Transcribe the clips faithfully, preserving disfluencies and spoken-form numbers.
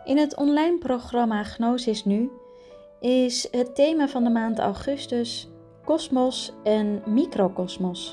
In het online programma Gnosis Nu is het thema van de maand augustus kosmos en microkosmos.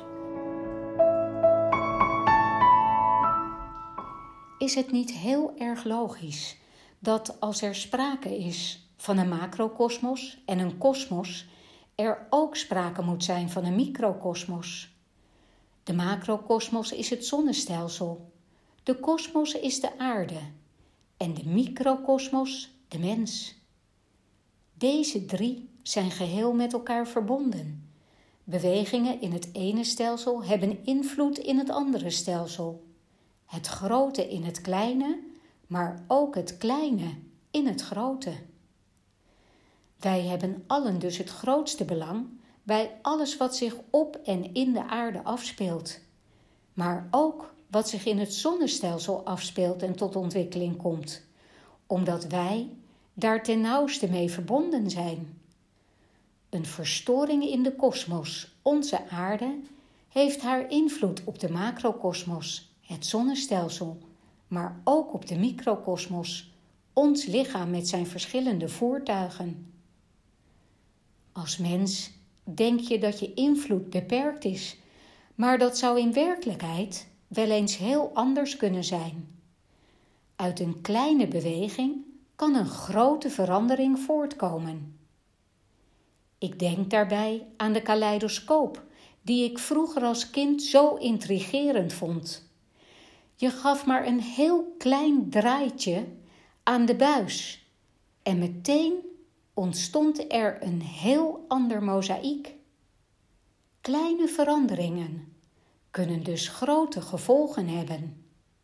Is het niet heel erg logisch dat als er sprake is van een macrokosmos en een kosmos, er ook sprake moet zijn van een microkosmos? De macrokosmos is het zonnestelsel, de kosmos is de aarde en de microkosmos de mens. Deze drie zijn geheel met elkaar verbonden. Bewegingen in het ene stelsel hebben invloed in het andere stelsel. Het grote in het kleine, maar ook het kleine in het grote. Wij hebben allen dus het grootste belang bij alles wat zich op en in de aarde afspeelt. Maar ook wat zich in het zonnestelsel afspeelt en tot ontwikkeling komt. Omdat wij daar ten nauwste mee verbonden zijn. Een verstoring in de kosmos, onze aarde, heeft haar invloed op de macrokosmos, het zonnestelsel, maar ook op de microkosmos, ons lichaam met zijn verschillende voertuigen. Als mens denk je dat je invloed beperkt is, maar dat zou in werkelijkheid wel eens heel anders kunnen zijn. Uit een kleine beweging kan een grote verandering voortkomen. Ik denk daarbij aan de kaleidoscoop, die ik vroeger als kind zo intrigerend vond. Je gaf maar een heel klein draaitje aan de buis en meteen ontstond er een heel ander mozaïek. Kleine veranderingen kunnen dus grote gevolgen hebben.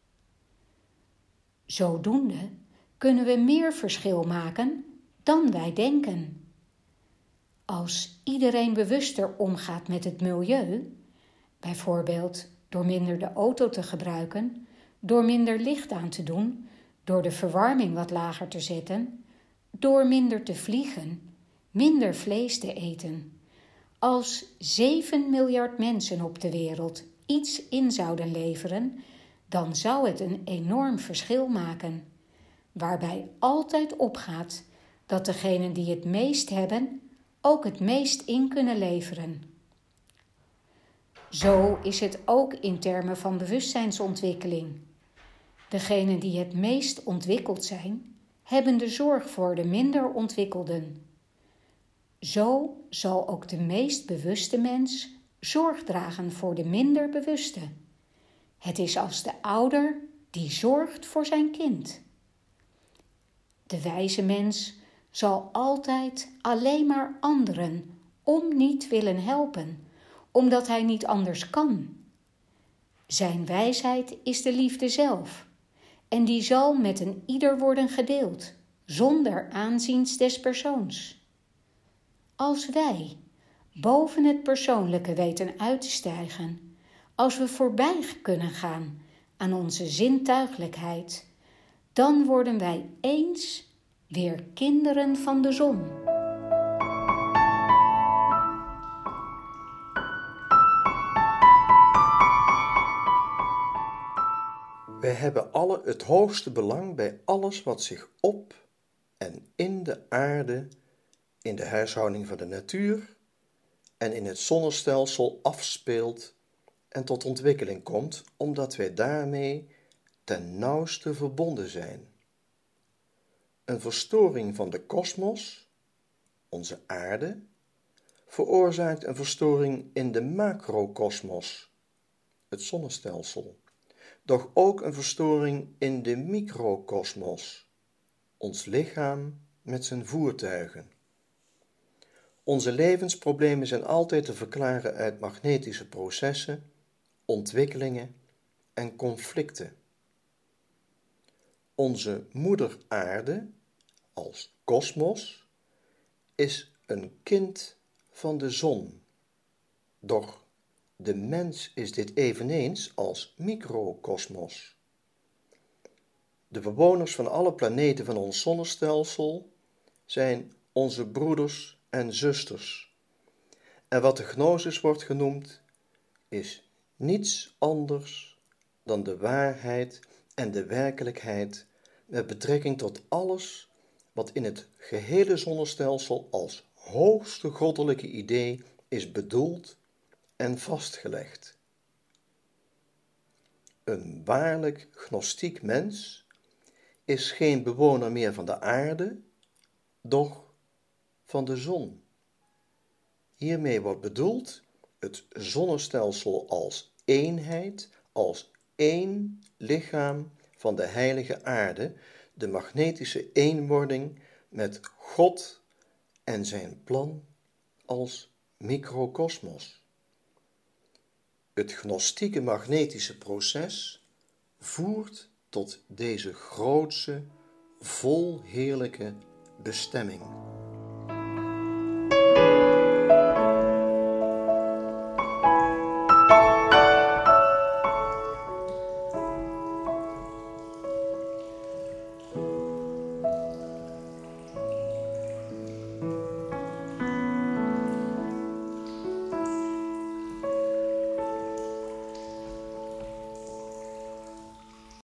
Zodoende kunnen we meer verschil maken dan wij denken. Als iedereen bewuster omgaat met het milieu, bijvoorbeeld door minder de auto te gebruiken, door minder licht aan te doen, door de verwarming wat lager te zetten, door minder te vliegen, minder vlees te eten. Als zeven miljard mensen op de wereld iets in zouden leveren, dan zou het een enorm verschil maken, waarbij altijd opgaat dat degenen die het meest hebben ook het meest in kunnen leveren. Zo is het ook in termen van bewustzijnsontwikkeling. Degenen die het meest ontwikkeld zijn, hebben de zorg voor de minder ontwikkelden. Zo zal ook de meest bewuste mens zorg dragen voor de minder bewuste. Het is als de ouder die zorgt voor zijn kind. De wijze mens zal altijd alleen maar anderen om niet willen helpen, omdat hij niet anders kan. Zijn wijsheid is de liefde zelf, en die zal met een ieder worden gedeeld, zonder aanziens des persoons. Als wij boven het persoonlijke weten uit te stijgen, als we voorbij kunnen gaan aan onze zintuigelijkheid, dan worden wij eens weer kinderen van de zon. Wij hebben alle het hoogste belang bij alles wat zich op en in de aarde, in de huishouding van de natuur en in het zonnestelsel afspeelt en tot ontwikkeling komt, omdat wij daarmee ten nauwste verbonden zijn. Een verstoring van de kosmos, onze aarde, veroorzaakt een verstoring in de macrokosmos, het zonnestelsel, doch ook een verstoring in de microkosmos, ons lichaam met zijn voertuigen. Onze levensproblemen zijn altijd te verklaren uit magnetische processen, ontwikkelingen en conflicten. Onze moeder aarde, als kosmos, is een kind van de zon. Doch de mens is dit eveneens als microkosmos. De bewoners van alle planeten van ons zonnestelsel zijn onze broeders en zusters. En wat de gnosis wordt genoemd, is niets anders dan de waarheid en de werkelijkheid met betrekking tot alles wat in het gehele zonnestelsel als hoogste goddelijke idee is bedoeld en vastgelegd. Een waarlijk gnostiek mens is geen bewoner meer van de aarde, doch van de zon. Hiermee wordt bedoeld het zonnestelsel als eenheid, als één lichaam van de heilige aarde, de magnetische eenwording met God en zijn plan als microkosmos. Het gnostieke magnetische proces voert tot deze grootse, volheerlijke bestemming.